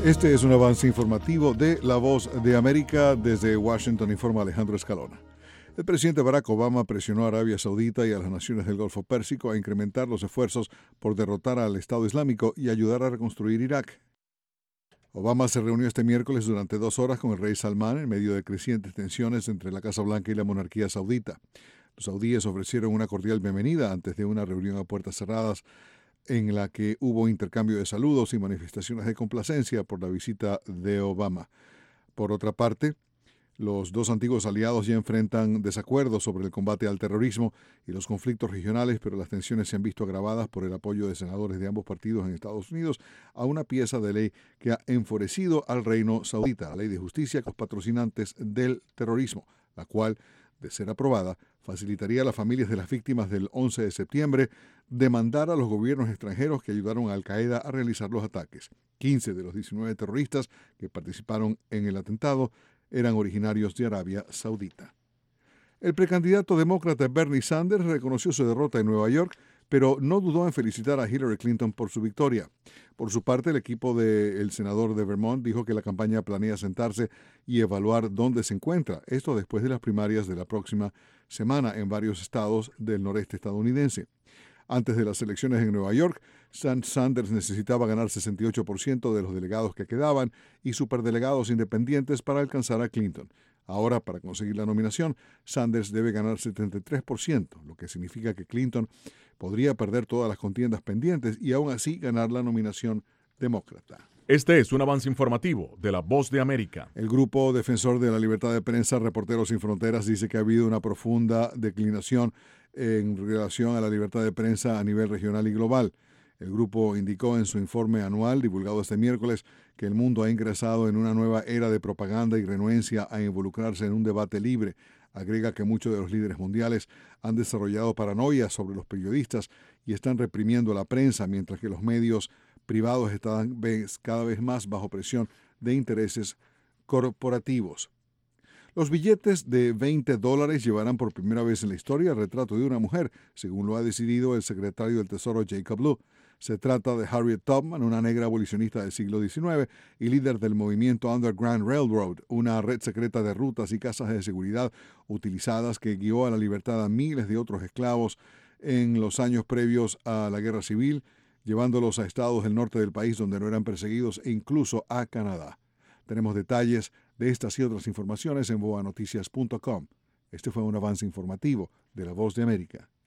Este es un avance informativo de La Voz de América. Desde Washington informa Alejandro Escalona. El presidente Barack Obama presionó a Arabia Saudita y a las naciones del Golfo Pérsico a incrementar los esfuerzos por derrotar al Estado Islámico y ayudar a reconstruir Irak. Obama se reunió este miércoles durante 2 horas con el rey Salmán en medio de crecientes tensiones entre la Casa Blanca y la monarquía saudita. Los saudíes ofrecieron una cordial bienvenida antes de una reunión a puertas cerradas en la que hubo intercambio de saludos y manifestaciones de complacencia por la visita de Obama. Por otra parte, los dos antiguos aliados ya enfrentan desacuerdos sobre el combate al terrorismo y los conflictos regionales, pero las tensiones se han visto agravadas por el apoyo de senadores de ambos partidos en Estados Unidos a una pieza de ley que ha enfurecido al reino saudita, la Ley de Justicia con los patrocinantes del terrorismo, la cual, de ser aprobada, facilitaría a las familias de las víctimas del 11 de septiembre demandar a los gobiernos extranjeros que ayudaron a Al-Qaeda a realizar los ataques. 15 de los 19 terroristas que participaron en el atentado eran originarios de Arabia Saudita. El precandidato demócrata Bernie Sanders reconoció su derrota en Nueva York, pero no dudó en felicitar a Hillary Clinton por su victoria. Por su parte, el equipo del senador de Vermont dijo que la campaña planea sentarse y evaluar dónde se encuentra, esto después de las primarias de la próxima semana en varios estados del noreste estadounidense. Antes de las elecciones en Nueva York, Sanders necesitaba ganar 68% de los delegados que quedaban y superdelegados independientes para alcanzar a Clinton. Ahora, para conseguir la nominación, Sanders debe ganar 73%, lo que significa que Clinton podría perder todas las contiendas pendientes y aún así ganar la nominación demócrata. Este es un avance informativo de La Voz de América. El grupo defensor de la libertad de prensa, Reporteros Sin Fronteras, dice que ha habido una profunda declinación en relación a la libertad de prensa a nivel regional y global. El grupo indicó en su informe anual, divulgado este miércoles, que el mundo ha ingresado en una nueva era de propaganda y renuencia a involucrarse en un debate libre. Agrega que muchos de los líderes mundiales han desarrollado paranoia sobre los periodistas y están reprimiendo a la prensa, mientras que los medios privados están cada vez más bajo presión de intereses corporativos. Los billetes de $20 llevarán por primera vez en la historia el retrato de una mujer, según lo ha decidido el secretario del Tesoro Jacob Lew. Se trata de Harriet Tubman, una negra abolicionista del siglo XIX y líder del movimiento Underground Railroad, una red secreta de rutas y casas de seguridad utilizadas que guió a la libertad a miles de otros esclavos en los años previos a la Guerra Civil, llevándolos a estados del norte del país donde no eran perseguidos e incluso a Canadá. Tenemos detalles de estas y otras informaciones en boanoticias.com. Este fue un avance informativo de La Voz de América.